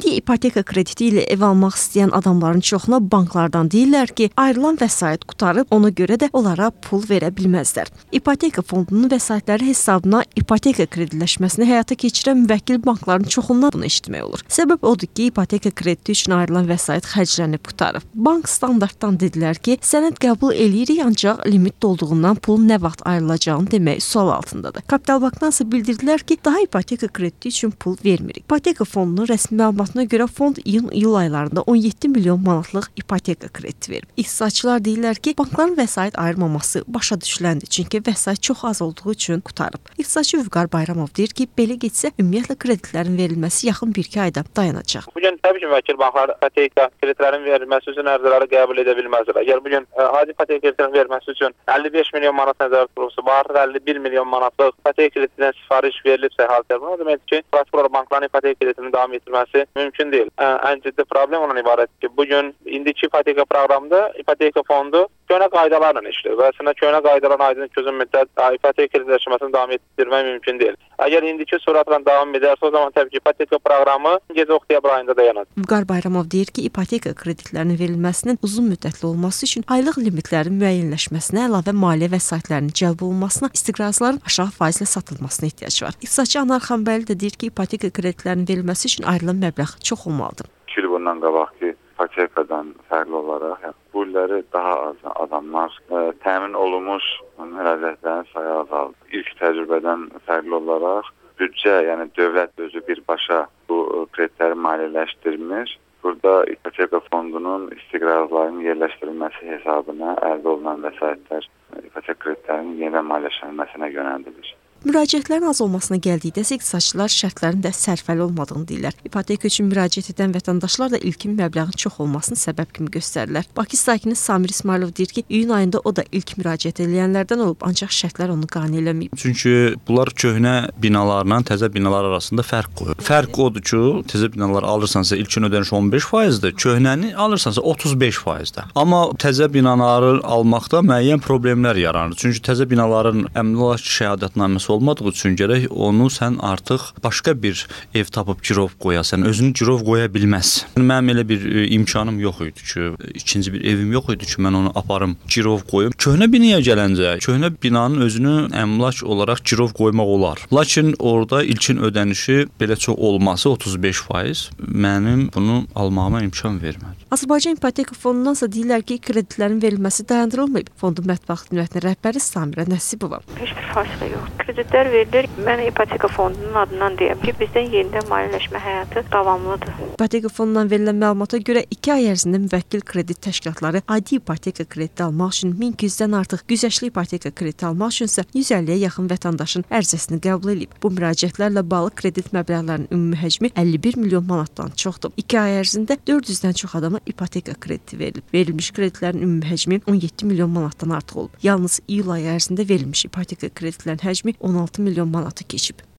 İndi ipoteka krediti ilə ev almaq istəyən adamların çoxuna banklardan deyirlər ki, ayrılan vəsait qutarıb, ona görə də onlara pul verə bilməzlər. İpoteka fondunun vəsaitləri hesabına ipoteka krediləşməsini həyata keçirən müvəkkil bankların çoxundan bunu eşitmək olur. Səbəb odur ki, ipoteka krediti üçün ayrılan vəsait xərclənib qutarıb. Bank standartdan dedilər ki, sənəd qəbul eləyirik, ancaq limit dolduğundan pulun nə vaxt ayrılacağını demək sual altındadır. Kapital Bankdansa bildirdilər ki, daha ipoteka krediti üçün pul vermirik. İpoteka fondunun rəsmi məlumatına görə fond iyun-iyul aylarında 17 milyon manatlıq ipoteka krediti verib. İqtisadçılar deyirlər ki, bankların vəsait ayırmaması başa düşüləndir, çünki vəsait çox az olduğu üçün qutarıb. İqtisadçı Vüqar Bayramov deyir ki, belə getsə ümumiyyətlə kreditlərin verilməsi yaxın 1-2 ayda dayanacaq. Bugün təbii ki, müvəkkil banklar ipoteka kreditlərin verilməsi üçün ərizələri qəbul edə bilməzlər. Əgər bugün adi ipoteka kreditlərin verilməsi üçün 55 milyon manat nəzərdə tutulsa, artıq 51 milyon manatlıq ipoteka kreditindən sifariş verilibsə, o deməkdir ki, praktik bankların ipoteka kreditini davam etdirməsi mümkün deyil. Ən ciddi problem ondan ibarətdir ki, bugün indiki ipoteka proqramında ipoteka fondu köhnə qaydalarla işləyir və əslində köhnə qaydaların aydın uzun müddət ipoteka kreditləşməsini davam etdirmək mümkün deyil. Əgər indiki sürətlə davam edərsə, o zaman təbii ki, ipoteka proqramı gecə oktyabr ayında dayanır. Vüqar Bayramov deyir ki, ipoteka kreditlərinin verilməsinin uzun müddətli olması üçün aylıq limitlərin müəyyənləşməsinə, əlavə maliyyə vəsaitlərinin cəlb olunmasına, istiqrazların aşağı faizlə satılmasına ehtiyac var. İqtisadçı Anar Xanbəyli də deyir ki, ipoteka kreditlərinin verilməsi üçün ayrılan məbləğ çox olmalıdır. 2 il bundan qabaqki ipotekadan fərqli olaraq bu illəri daha az adamlar təmin olunmuş müraciətlərin sayı azaldı. İlk təcrübədən fərqli olaraq büdcə, yəni dövlət özü birbaşa bu kreditləri maliyyələşdirmir. Burada ipoteka fondunun istiqrazlarının yerləşdirilməsi hesabına əldə olunan vəsaitlər ipoteka kreditlərinin yenidən maliyyələşdirilməsinə yönəldilir. Müraciətlərin az olmasına gəldikdə iqtisadçılar şərtlərin də sərfəli olmadığını deyirlər. İpoteka üçün müraciət edən vətəndaşlar da ilkin məbləğin çox olmasını səbəb kimi göstərirlər. Bakı sakini Samir İsmailov deyir ki, iyun ayında o da ilk müraciət edilənlərdən olub, ancaq şərtlər onu qane eləməyib. Çünki bunlar köhnə binalarla təzə binalar arasında fərq qoyur. Fərq odur ki, təzə binalar alırsansa ilkin ödəniş 15%-dir, köhnəni alırsansa 35%-dir. Amma təzə binaları almaqda müəyyən problemlər yaranır. Çünki təzə binaların əmlak şəhadətnaməsi olmadığı üçün gərək onu sən artıq başqa bir ev tapıb girov qoyasan, özünü girov qoya bilməz. Mənim elə bir imkanım yox idi ki, ikinci bir evim yox idi ki, mən onu aparım girov qoyum. Köhnə binaya gələncə, köhnə binanın özünü əmlak olaraq girov qoymaq olar. Lakin orada ilkin ödənişi belə çox olması 35% mənim bunu almağıma imkan vermədi. Azərbaycan İpoteka Fondundansa deyirlər ki, kreditlərin verilməsi dayandırılmayıb. Fondun mətbuat xidmətinin rəhbəri Samirə Nəsibova. Heç bir fasilə yox. Kreditlər verilir. Mən İpoteka Fondunun adından deyəm ki, bizdən yenidən maliyyələşmə həyatı davamlıdır. İpoteka Fondundan verilən məlumata görə 2 ay ərzində müvəkkil kredit təşkilatları adi ipoteka krediti almaq üçün 1200-dən artıq, güzəştli ipoteka krediti almaq üçün isə 150-yə yaxın vətəndaşın ərizəsini qəbul edib. Bu müraciətlərlə bağlı kredit məbləğlərinin ümumi həcmi 51 milyon manatdan çoxdur. 2 ay ərzində 400-dən çox adama ipoteka krediti verilib. Verilmiş kreditlərin ümumi həcmi 17 milyon manatdan artıq olub. Yalnız iyul ayı ərzində verilmiş ipoteka kreditlərin həcmi 16 milyon manatı keçib.